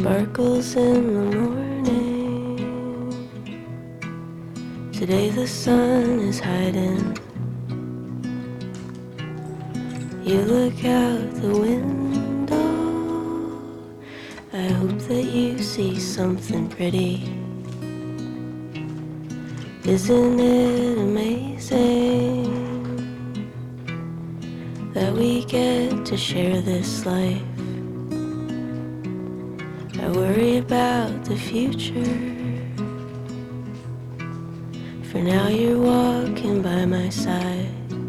Sparkles in the morning. Today the sun is hiding. You look out the window. I hope that you see something pretty. Isn't it amazing that we get to share this life? I worry about the future. For now you're walking by my side.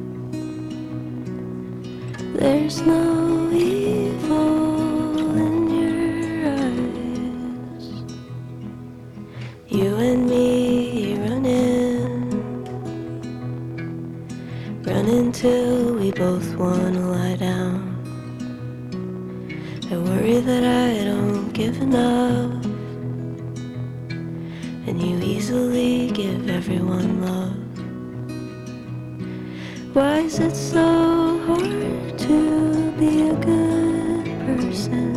There's no evil in your eyes. You and me running till we both wanna lie down. I worry that I don't give enough, and you easily give everyone love. Why is it so hard to be a good person?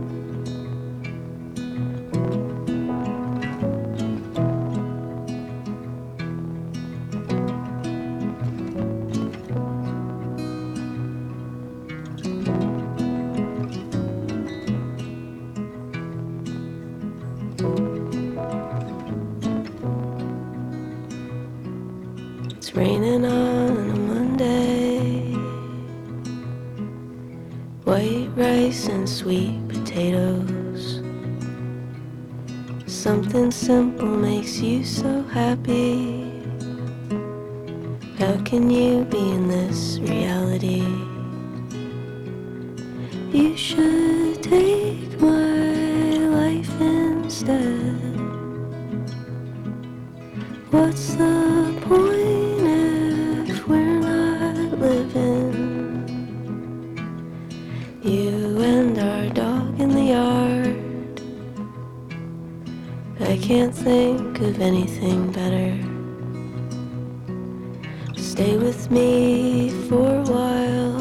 It's raining on a Monday. White rice and sweet potatoes. Something simple makes you so happy. How can you be in this reality? You should take my life instead. What's the point if we're not living? You and our dog in the yard. I can't think of anything better. Stay with me for a while.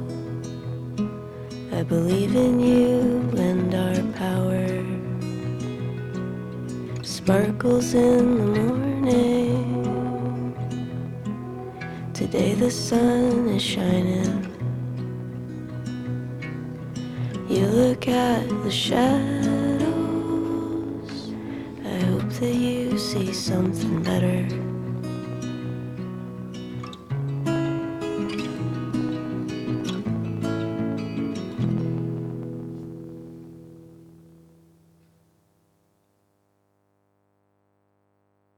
I believe in you and our power. Sparkles in the morning. Today the sun is shining. You look at the shadows. I hope that you see something better.